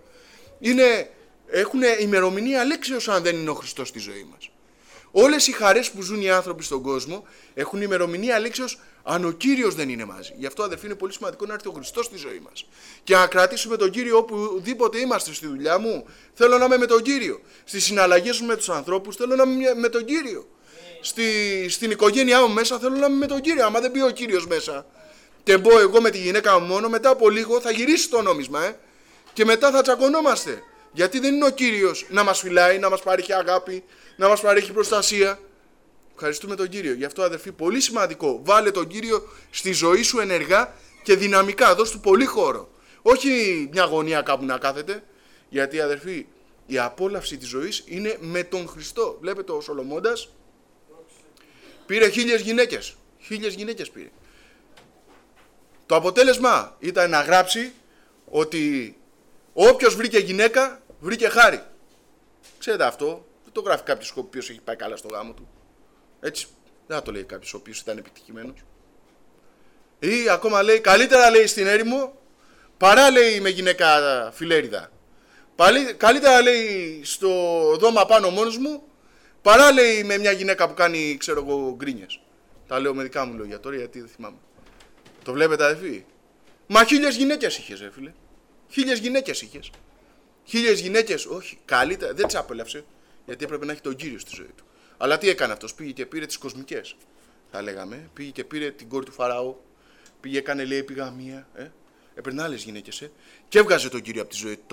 έχουν ημερομηνία λήξεως αν δεν είναι ο Χριστός στη ζωή μας. Όλες οι χαρές που ζουν οι άνθρωποι στον κόσμο έχουν ημερομηνία λήξεως αν ο Κύριος δεν είναι μαζί. Γι' αυτό, αδερφοί, είναι πολύ σημαντικό να έρθει ο Χριστός στη ζωή μας. Και να κρατήσουμε τον Κύριο οπουδήποτε είμαστε. Στη δουλειά μου θέλω να είμαι με τον Κύριο. Στις συναλλαγές μου με τους ανθρώπους θέλω να είμαι με τον Κύριο. Στην οικογένειά μου μέσα θέλω να είμαι με τον Κύριο. Άμα δεν μπει ο Κύριος μέσα και μπω εγώ με τη γυναίκα μου μόνο, μετά από λίγο θα γυρίσει το νόμισμα και μετά θα τσακωνόμαστε. Γιατί δεν είναι ο Κύριος να μας φυλάει, να μας παρέχει αγάπη, να μας παρέχει προστασία. Ευχαριστούμε τον Κύριο. Γι' αυτό, αδερφοί, πολύ σημαντικό. Βάλε τον Κύριο στη ζωή σου ενεργά και δυναμικά. Δώσ' του πολύ χώρο. Όχι μια γωνία κάπου να κάθεται. Γιατί αδερφοί, η απόλαυση της ζωής είναι με τον Χριστό. Βλέπετε ο Σολομώντας πήρε 1000 γυναίκες. 1000 γυναίκες πήρε. Το αποτέλεσμα ήταν να γράψει ότι όποιος βρήκε γυναίκα βρήκε χάρη. Ξέρετε αυτό, δεν το γράφει κάποιος ο οποίος έχει πάει καλά στο γάμο του. Έτσι, δεν θα το λέει κάποιος ο οποίος ήταν επιτυχημένος. Ή ακόμα λέει, καλύτερα λέει στην έρημο παρά λέει με γυναίκα φιλέριδα. Καλύτερα λέει στο δώμα πάνω μόνος μου παρά λέει με μια γυναίκα που κάνει, ξέρω εγώ, γκρίνιες. Τα λέω με δικά μου λόγια τώρα γιατί δεν θυμάμαι. Το βλέπετε αδελφοί. Μα 1000 γυναίκες είχες ρε φίλε. 1000 γυναίκες είχες. 1000 γυναίκες, όχι, καλύτερα, δεν τις απέλαυσε. Γιατί έπρεπε να έχει τον Κύριο στη ζωή του. Αλλά τι έκανε αυτός, πήγε και πήρε τις κοσμικές. Θα λέγαμε, πήγε και πήρε την κόρη του Φαραώ. Πήγε, έκανε λέει επιγαμία. Έπαιρνε άλλες γυναίκες. Και έβγαζε τον Κύριο από τη ζωή του.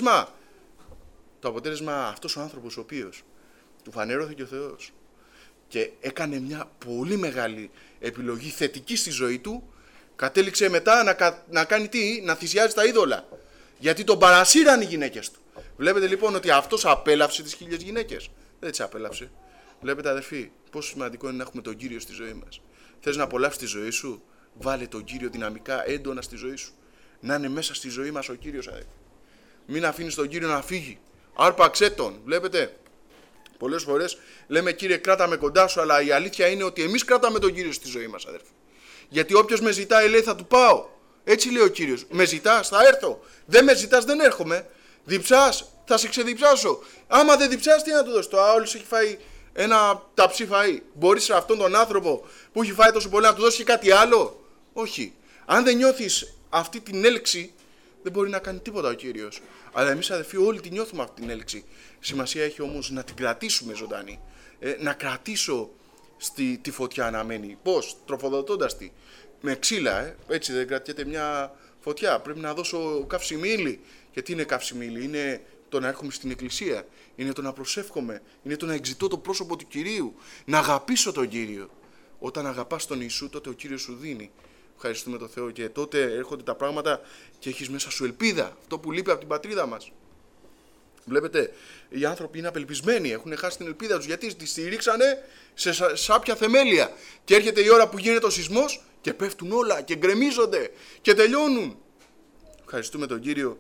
Το αποτέλεσμα αυτός ο άνθρωπος ο οποίος του φανερώθηκε ο Θεός και έκανε μια πολύ μεγάλη επιλογή θετική στη ζωή του, κατέληξε μετά να κάνει τι, να θυσιάζει τα είδωλα. Γιατί τον παρασύραν οι γυναίκες του. Βλέπετε λοιπόν ότι αυτός απέλαυσε τις 1000 γυναίκες. Δεν τις απέλαυσε. Βλέπετε αδερφοί, πόσο σημαντικό είναι να έχουμε τον Κύριο στη ζωή μας. Θες να απολαύσεις τη ζωή σου, βάλε τον Κύριο δυναμικά, έντονα στη ζωή σου. Να είναι μέσα στη ζωή μας ο Κύριος αδερφοί. Μην αφήνεις τον Κύριο να φύγει. Άρπαξέ τον. Βλέπετε. Πολλές φορές λέμε Κύριε κράτα με κοντά σου, αλλά η αλήθεια είναι ότι εμείς κρατάμε τον Κύριο στη ζωή μας αδερφοί. Γιατί όποιος με ζητάει λέει θα του πάω. Έτσι λέει ο Κύριος. Με ζητάς θα έρθω. Δεν με ζητάς δεν έρχομαι. Διψάς θα σε ξεδιψάσω. Άμα δεν διψάς τι να του δώσεις. Το άλλος έχει φάει ένα ταψί φαΐ. Μπορείς σε αυτόν τον άνθρωπο που έχει φάει τόσο πολύ να του δώσεις κάτι άλλο. Όχι. Αν δεν νιώθεις αυτή την έλξη δεν μπορεί να κάνει τίποτα ο Κύριος. Αλλά εμείς αδελφοί όλοι την νιώθουμε αυτή την έλξη. Σημασία έχει όμως να την κρατήσουμε ζωντανή. Να κρατήσω τη φωτιά να μένει. Πώς, τροφοδοτώντας τη. Με ξύλα, έτσι δεν κρατιέται μια φωτιά. Πρέπει να δώσω καυσιμίλι. Και τι είναι καυσιμίλι, είναι το να έρχομαι στην εκκλησία. Είναι το να προσεύχομαι. Είναι το να εξητώ το πρόσωπο του Κυρίου. Να αγαπήσω τον Κύριο. Όταν αγαπάς τον Ιησού, τότε ο Κύριος σου δίνει. Ευχαριστούμε τον Θεό και τότε έρχονται τα πράγματα και έχεις μέσα σου ελπίδα. Αυτό που λείπει από την πατρίδα μας. Βλέπετε, οι άνθρωποι είναι απελπισμένοι, έχουν χάσει την ελπίδα τους γιατί τη στηρίξανε σε σάπια θεμέλια. Και έρχεται η ώρα που γίνεται ο σεισμός και πέφτουν όλα και γκρεμίζονται και τελειώνουν. Ευχαριστούμε τον Κύριο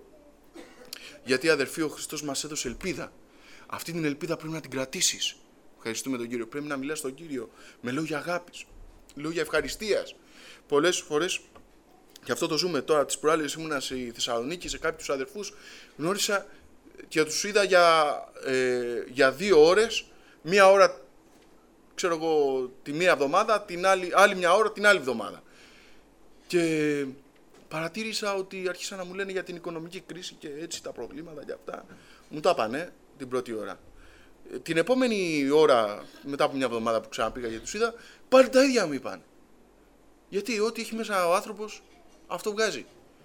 γιατί αδερφοί ο Χριστός μας έδωσε ελπίδα. Αυτή την ελπίδα πρέπει να την κρατήσεις. Ευχαριστούμε τον Κύριο. Πρέπει να μιλάς στον Κύριο με λόγια αγάπης, λόγια ευχαριστίας. Πολλές φορές, και αυτό το ζούμε τώρα, τις προάλλες ήμουνα στη Θεσσαλονίκη σε κάποιους αδερφούς, γνώρισα και τους είδα για 2 ώρες, μία ώρα ξέρω εγώ τη μία εβδομάδα, την άλλη μια ώρα την άλλη εβδομάδα. Και παρατήρησα ότι άρχισαν να μου λένε για την οικονομική κρίση και έτσι τα προβλήματα και αυτά. Μου τα πάνε την πρώτη ώρα. Την επόμενη ώρα, μετά από μια εβδομάδα που ξαναπήγα και τους είδα, πάλι τα ίδια μου είπαν. Γιατί ό,τι έχει μέσα ο άνθρωπος, αυτό βγάζει.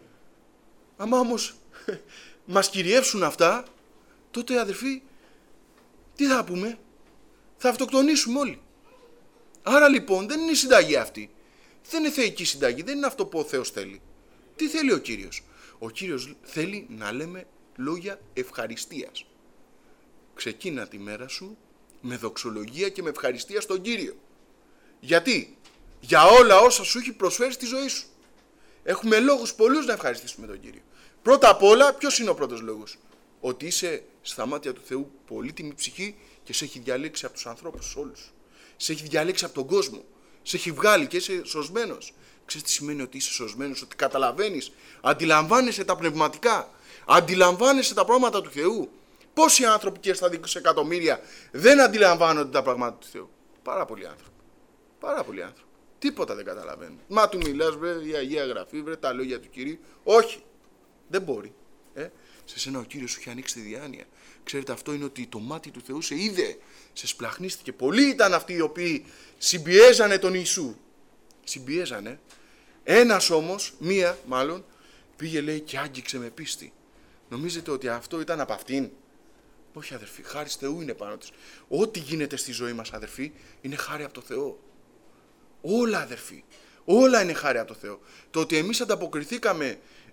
Άμα όμως μας κυριεύσουν αυτά, τότε αδερφοί, τι θα πούμε, θα αυτοκτονήσουμε όλοι. Άρα λοιπόν δεν είναι η συνταγή αυτή. Δεν είναι θεϊκή συνταγή, δεν είναι αυτό που ο Θεός θέλει. Τι θέλει ο Κύριος. Ο Κύριος θέλει να λέμε λόγια ευχαριστίας. Ξεκίνα τη μέρα σου με δοξολογία και με ευχαριστία στον Κύριο. Γιατί? Για όλα όσα σου έχει προσφέρει στη ζωή σου. Έχουμε λόγους πολλούς να ευχαριστήσουμε τον Κύριο. Πρώτα απ' όλα, ποιος είναι ο πρώτος λόγος? Ότι είσαι στα μάτια του Θεού πολύτιμη ψυχή και σε έχει διαλέξει από τους ανθρώπους όλους. Σε έχει διαλέξει από τον κόσμο. Σε έχει βγάλει και είσαι σωσμένος. Ξέρεις τι σημαίνει ότι είσαι σωσμένος? Ότι καταλαβαίνεις, αντιλαμβάνεσαι τα πνευματικά, αντιλαμβάνεσαι τα πράγματα του Θεού. Πόσοι άνθρωποι και στα δισεκατομμύρια δεν αντιλαμβάνονται τα πράγματα του Θεού? Πάρα πολλοί άνθρωποι. Πάρα πολλοί άνθρωποι. Τίποτα δεν καταλαβαίνουν. Μα του μιλάς, βρε, η Αγία Γραφή, βρε, τα λόγια του Κυρίου. Όχι. Δεν μπορεί. Σε σένα ο Κύριος σου έχει ανοίξει τη διάνοια. Ξέρετε, αυτό είναι ότι το μάτι του Θεού σε είδε. Σε σπλαχνίστηκε. Πολλοί ήταν αυτοί οι οποίοι συμπιέζανε τον Ιησού. Συμπιέζανε. Ένας όμως, μία μάλλον, πήγε λέει και άγγιξε με πίστη. Νομίζετε ότι αυτό ήταν από αυτήν? Όχι αδερφοί, χάρις Θεού είναι πάνω της. Ό,τι γίνεται στη ζωή μας αδερφοί είναι χάρη από το Θεό. Όλα αδερφοί, όλα είναι χάρη από το Θεό. Το ότι εμείς ανταποκριθήκαμε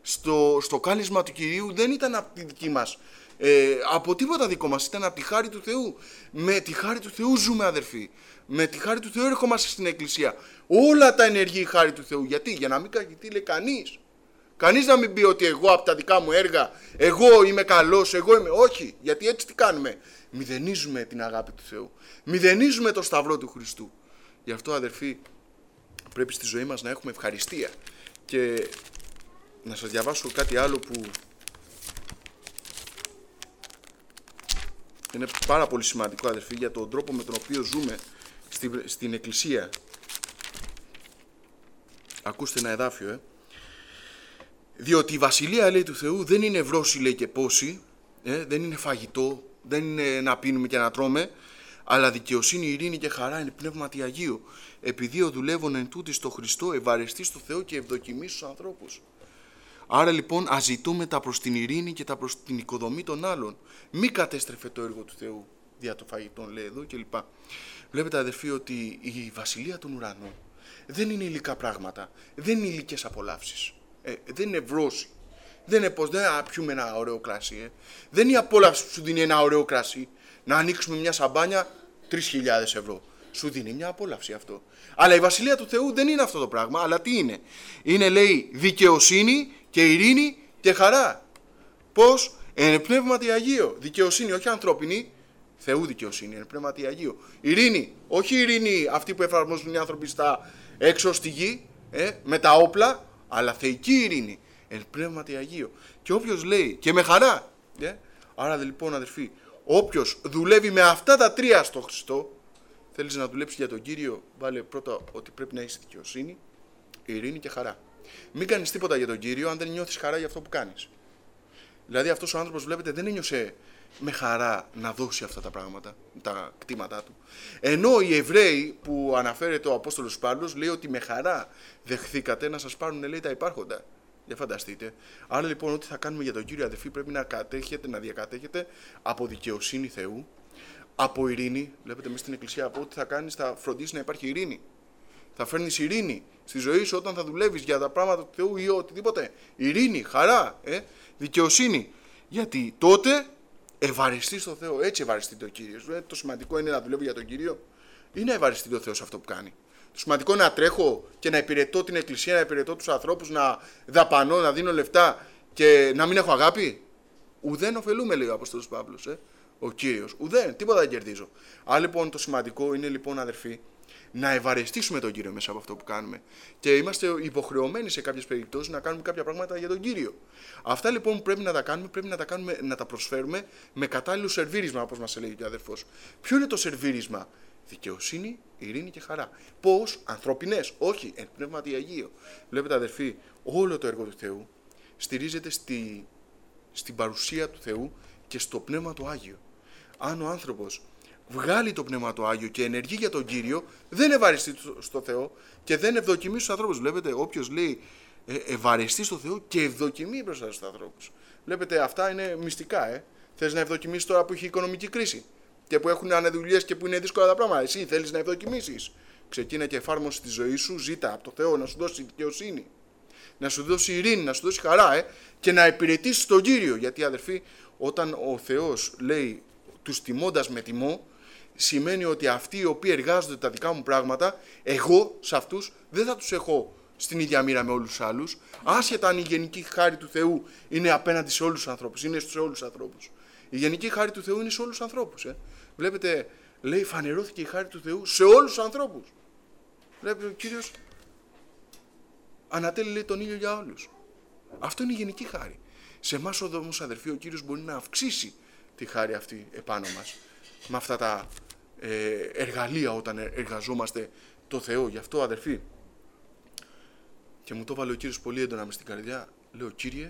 στο κάλεσμα του Κυρίου δεν ήταν από τη δική μας, από τίποτα δικό μας, ήταν από τη χάρη του Θεού. Με τη χάρη του Θεού ζούμε, αδερφοί. Με τη χάρη του Θεού ερχόμαστε στην Εκκλησία. Όλα τα ενεργεί η χάρη του Θεού. Γιατί? Για να μην κακητεί, λέει, κανείς. Κανείς να μην πει ότι εγώ από τα δικά μου έργα, εγώ είμαι καλός, εγώ είμαι. Όχι, γιατί έτσι τι κάνουμε? Μηδενίζουμε την αγάπη του Θεού. Μηδενίζουμε το σταυρό του Χριστού. Γι' αυτό, αδερφοί, πρέπει στη ζωή μας να έχουμε ευχαριστία. Και να σας διαβάσω κάτι άλλο που είναι πάρα πολύ σημαντικό, αδερφοί, για τον τρόπο με τον οποίο ζούμε στην Εκκλησία. Ακούστε ένα εδάφιο, Διότι η βασιλεία, λέει, του Θεού δεν είναι βρώση, λέει, και πόση, δεν είναι φαγητό, δεν είναι να πίνουμε και να τρώμε, αλλά δικαιοσύνη, ειρήνη και χαρά είναι πνεύματι Αγίου. Επειδή ο δουλεύων εν τούτη στο Χριστό ευαρεστεί στο Θεό και ευδοκιμεί στους ανθρώπους. Άρα λοιπόν αζητούμε τα προς την ειρήνη και τα προς την οικοδομή των άλλων. Μη κατέστρεφε το έργο του Θεού δια το φαγητόν, λέει εδώ κλπ. Βλέπετε, αδερφοί, ότι η βασιλεία των ουρανών δεν είναι υλικά πράγματα, δεν είναι υλικές απολαύσεις, δεν είναι βρώση. Δεν είναι πως δεν πιούμε ένα ωραίο κρασί. Δεν είναι η απόλαυση που σου δίνει ένα ωραίο κρασί. Να ανοίξουμε μια σαμπάνια 3.000 ευρώ. Σου δίνει μια απόλαυση αυτό. Αλλά η βασιλεία του Θεού δεν είναι αυτό το πράγμα. Αλλά τι είναι? Είναι, λέει, δικαιοσύνη και ειρήνη και χαρά. Πώς? Είναι πνεύματι Αγίο. Δικαιοσύνη, όχι ανθρώπινη. Θεού δικαιοσύνη, είναι πνεύματι Αγίο. Ειρήνη, όχι ειρήνη αυτή που εφαρμόζουν οι άνθρωποι στα έξω στη γη, με τα όπλα, αλλά θεϊκή ειρήνη. Εν πνεύματι Αγίο. Και όποιος λέει και με χαρά. Άρα λοιπόν, αδερφοί, όποιος δουλεύει με αυτά τα τρία στο Χριστό, θέλεις να δουλέψει για τον Κύριο, βάλε πρώτα ότι πρέπει να έχεις δικαιοσύνη, ειρήνη και χαρά. Μην κάνεις τίποτα για τον Κύριο αν δεν νιώθεις χαρά για αυτό που κάνεις. Δηλαδή αυτός ο άνθρωπος, βλέπετε, δεν ένιωσε με χαρά να δώσει αυτά τα πράγματα, τα κτήματά του. Ενώ οι Εβραίοι που αναφέρεται ο Απόστολος Παύλος λέει ότι με χαρά δεχθήκατε να σας πάρουν, λέει, τα υπάρχοντα. Για φανταστείτε. Άρα λοιπόν, ό,τι θα κάνουμε για τον Κύριο, αδερφοί, πρέπει να κατέχετε, να διακατέχετε από δικαιοσύνη Θεού, από ειρήνη. Βλέπετε, μέσα στην Εκκλησία, από ό,τι θα κάνεις, θα φροντίσεις να υπάρχει ειρήνη. Θα φέρνεις ειρήνη στη ζωή σου όταν θα δουλεύεις για τα πράγματα του Θεού ή οτιδήποτε. Ειρήνη, χαρά, δικαιοσύνη. Γιατί τότε ευαρεστεί στο Θεό. Έτσι ευαρεστεί ο Κύριος. Το σημαντικό είναι να δουλεύω για τον Κύριο ή να ευαρεστεί το Θεό σε αυτό που κάνει. Το σημαντικό είναι να τρέχω και να υπηρετώ την Εκκλησία, να υπηρετώ τους ανθρώπους, να δαπανώ, να δίνω λεφτά και να μην έχω αγάπη. Ουδέν ωφελούμε, λέει ο Απόστολος Παύλος, ο Κύριος. Ουδέν, τίποτα δεν κερδίζω. Άρα λοιπόν το σημαντικό είναι, λοιπόν, αδερφοί, να ευαρεστήσουμε τον Κύριο μέσα από αυτό που κάνουμε. Και είμαστε υποχρεωμένοι σε κάποιες περιπτώσεις να κάνουμε κάποια πράγματα για τον Κύριο. Αυτά λοιπόν που πρέπει να τα κάνουμε, να τα προσφέρουμε με κατάλληλο σερβίρισμα, όπως μας έλεγε και ο αδερφός. Ποιο είναι το σερβίρισμα? Δικαιοσύνη, ειρήνη και χαρά. Πώς? Ανθρώπινες, όχι, εν πνεύματι Αγίο. Βλέπετε, αδερφοί, όλο το έργο του Θεού στηρίζεται στην παρουσία του Θεού και στο Πνεύμα του Άγιο. Αν ο άνθρωπος βγάλει το Πνεύμα του Άγιο και ενεργεί για τον Κύριο, δεν ευαρεστεί στο Θεό και δεν ευδοκιμεί στους ανθρώπους. Βλέπετε, όποιος λέει ευαρεστεί στο Θεό και ευδοκιμεί μπροστά στους ανθρώπους. Βλέπετε, αυτά είναι μυστικά. Θες να ευδοκιμήσεις τώρα που έχει οικονομική κρίση και που έχουν ανεδουλειές και που είναι δύσκολα τα πράγματα? Εσύ θέλεις να ευδοκιμήσεις? Ξεκίνα και εφάρμοσε τη ζωή σου, ζήτα από το Θεό να σου δώσει δικαιοσύνη, να σου δώσει ειρήνη, να σου δώσει χαρά, και να υπηρετήσεις τον Κύριο. Γιατί, αδερφοί, όταν ο Θεός λέει τους τιμώντας με τιμό, σημαίνει ότι αυτοί οι οποίοι εργάζονται τα δικά μου πράγματα, εγώ σε αυτούς δεν θα τους έχω στην ίδια μοίρα με όλους τους άλλους, άσχετα αν η γενική χάρη του Θεού είναι απέναντι σε όλους τους ανθρώπους, είναι σε όλους τους ανθρώπους. Η γενική χάρη του Θεού είναι σε όλους τους ανθρώπους. Βλέπετε, λέει, φανερώθηκε η χάρη του Θεού σε όλους τους ανθρώπους. Βλέπετε, ο Κύριος ανατέλει, λέει, τον ήλιο για όλους. Αυτό είναι η γενική χάρη. Σε εμάς όμως, αδερφοί, ο Κύριος μπορεί να αυξήσει τη χάρη αυτή επάνω μας με αυτά τα εργαλεία όταν εργαζόμαστε το Θεό. Γι' αυτό, αδερφοί, και μου το έβαλε ο Κύριος πολύ έντονα μες στην καρδιά, λέω, Κύριε,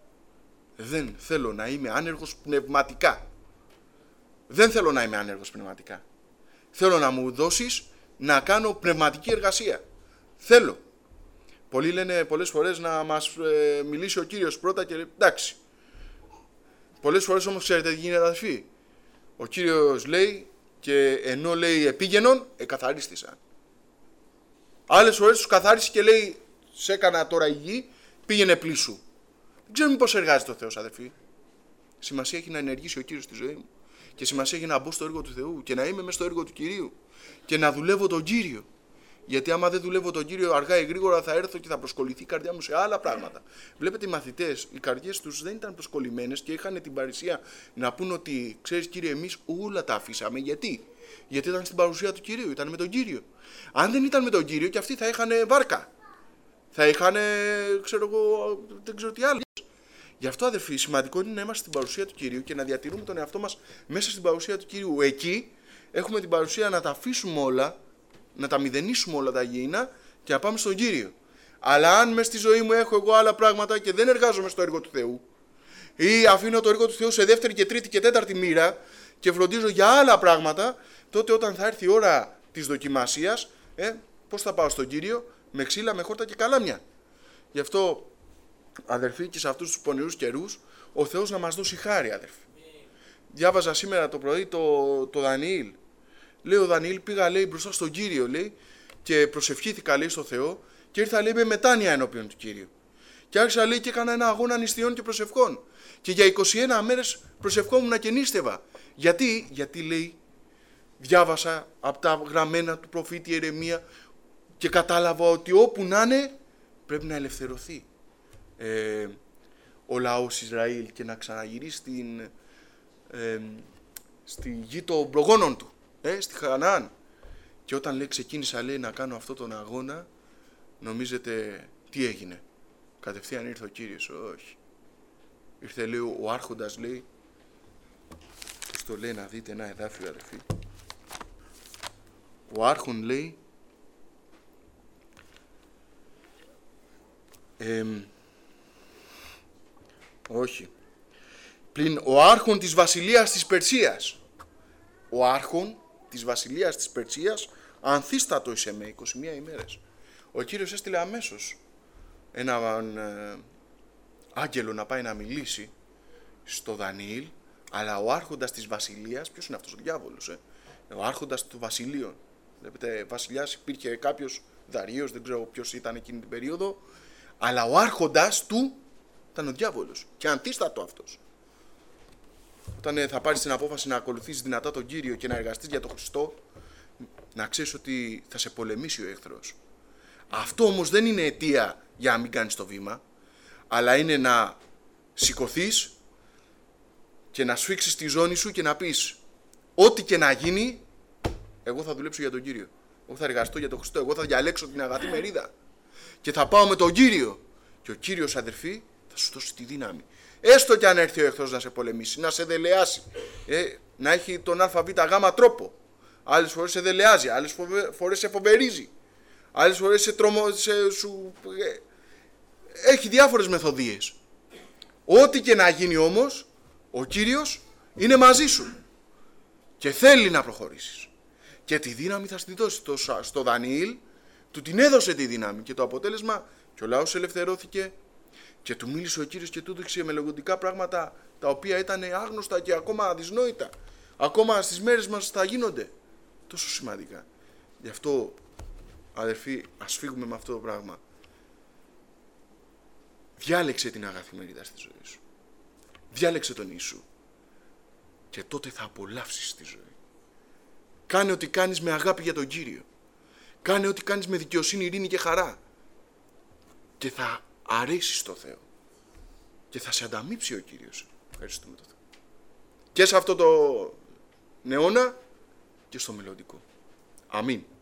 δεν θέλω να είμαι άνεργος πνευματικά. Δεν θέλω να είμαι άνεργος πνευματικά. Θέλω να μου δώσεις να κάνω πνευματική εργασία. Θέλω. Πολλοί λένε πολλές φορές να μας μιλήσει ο Κύριος πρώτα και εντάξει. Πολλές φορές όμως, ξέρετε τι γίνεται, αδερφοί? Ο Κύριος λέει και ενώ λέει επίγενον, εκαθαρίστησαν. Άλλες φορές τους καθάρισε και λέει, σε έκανα τώρα η γη, πήγαινε πλήσου. Δεν ξέρουμε πώς εργάζεται ο Θεός, αδερφοί. Σημασία έχει να ενεργήσει ο Κύριος στη ζωή μου. Και σημασία έχει να μπω στο έργο του Θεού και να είμαι μέσα στο έργο του Κυρίου. Και να δουλεύω τον Κύριο. Γιατί άμα δεν δουλεύω τον Κύριο, αργά ή γρήγορα θα έρθω και θα προσκολληθεί η καρδιά μου σε άλλα πράγματα. Βλέπετε, οι μαθητές, οι καρδιές τους δεν ήταν προσκολλημένες και είχαν την παρησία να πούν ότι, ξέρεις Κύριε, εμείς όλα τα αφήσαμε. Γιατί? Γιατί ήταν στην παρουσία του Κυρίου, ήταν με τον Κύριο. Αν δεν ήταν με τον Κύριο, και αυτοί θα είχαν βάρκα. Θα είχαν, ξέρω εγώ, δεν ξέρω τι άλλο. Γι' αυτό, αδερφοί, σημαντικό είναι να είμαστε στην παρουσία του Κυρίου και να διατηρούμε τον εαυτό μας μέσα στην παρουσία του Κυρίου. Εκεί έχουμε την παρουσία να τα αφήσουμε όλα, να τα μηδενίσουμε όλα τα γήινα και να πάμε στον Κύριο. Αλλά αν μες στη ζωή μου έχω εγώ άλλα πράγματα και δεν εργάζομαι στο έργο του Θεού, ή αφήνω το έργο του Θεού σε δεύτερη και τρίτη και τέταρτη μοίρα και φροντίζω για άλλα πράγματα, τότε όταν θα έρθει η ώρα της δοκιμασίας, πώς θα πάω στον Κύριο? Με ξύλα, με χόρτα και καλάμια. Γι' αυτό, αδερφοί, και σε αυτούς τους πονηρούς καιρούς, ο Θεός να μας δώσει χάρη, αδερφοί. Διάβαζα σήμερα το πρωί το Δανιήλ. Λέει ο Δανιήλ, πήγα, λέει, μπροστά στον Κύριο, λέει, και προσευχήθηκα, λέει, στο Θεό και ήρθα, λέει, με μετάνοια ενώπιον του Κύριου. Και άρχισα, λέει, και έκανα ένα αγώνα νηστείων και προσευχών. Και για 21 μέρες προσευχόμουν και νήστευα. Γιατί, λέει, διάβασα από τα γραμμένα του προφήτη Ιερεμία και κατάλαβα ότι όπου να είναι πρέπει να ελευθερωθεί ο λαός Ισραήλ και να ξαναγυρίσει στη γη των προγόνων του, στη Χαναάν. Και όταν, λέει, ξεκίνησα, λέει, να κάνω αυτό τον αγώνα, νομίζετε τι έγινε? Κατευθείαν ήρθε ο Κύριος? Όχι. Ήρθε, λέει, ο άρχοντας, λέει, πώς το λέει, να δείτε ένα εδάφιο, αδερφοί. Ο άρχον, λέει, όχι, πλην ο άρχον της βασιλείας της Περσίας. Ο άρχον της βασιλείας της Περσίας ανθίστατο είσαι με 21 ημέρες. Ο Κύριος έστειλε αμέσως έναν άγγελο να πάει να μιλήσει στο Δανιήλ, αλλά ο άρχοντας της βασιλείας, ποιος είναι αυτός? Ο διάβολος, ο άρχοντας του βασιλείων. Βλέπετε, βασιλιάς υπήρχε κάποιος, Δαρίος, δεν ξέρω ποιος ήταν εκείνη την περίοδο, αλλά ο άρχοντας του ήταν ο διάβολος και αντίστατο αυτός. Όταν θα πάρεις την απόφαση να ακολουθήσεις δυνατά τον Κύριο και να εργαστείς για τον Χριστό, να ξέρεις ότι θα σε πολεμήσει ο εχθρός. Αυτό όμως δεν είναι αιτία για να μην κάνεις το βήμα, αλλά είναι να σηκωθείς και να σφίξεις τη ζώνη σου και να πεις, ό,τι και να γίνει, εγώ θα δουλέψω για τον Κύριο. Εγώ θα εργαστώ για τον Χριστό. Εγώ θα διαλέξω την αγαθή μερίδα και θα πάω με τον Κύριο. Και ο Κύριος, αδερφοί, θα σου δώσει τη δύναμη. Έστω κι αν έρθει ο εχθρός να σε πολεμήσει, να σε δελεάσει, να έχει τον ΑΒΓ τρόπο. Άλλες φορές σε δελεάζει, άλλες φορές σε φοβερίζει, άλλες φορές έχει διάφορες μεθοδίες. Ό,τι και να γίνει όμως, ο Κύριος είναι μαζί σου και θέλει να προχωρήσεις. Και τη δύναμη θα στη δώσει. Στο Δανιήλ του την έδωσε τη δύναμη και το αποτέλεσμα, και ο λαός ελευθερώθηκε και του μίλησε ο Κύριος και του έδειξε μελλοντικά πράγματα τα οποία ήταν άγνωστα και ακόμα αδυσνόητα. Ακόμα στις μέρες μας θα γίνονται τόσο σημαντικά. Γι' αυτό, αδερφοί, ας φύγουμε με αυτό το πράγμα. Διάλεξε την αγαθή μερίδα στη ζωή σου. Διάλεξε τον Ιησού. Και τότε θα απολαύσεις τη ζωή. Κάνε ό,τι κάνεις με αγάπη για τον Κύριο. Κάνε ό,τι κάνεις με δικαιοσύνη, ειρήνη και χαρά. Και θα αρέσεις στο Θεό. Και θα σε ανταμείψει ο Κύριος. Ευχαριστούμε τον Θεό. Και σε αυτό το αιώνα και στο μελλοντικό. Αμήν.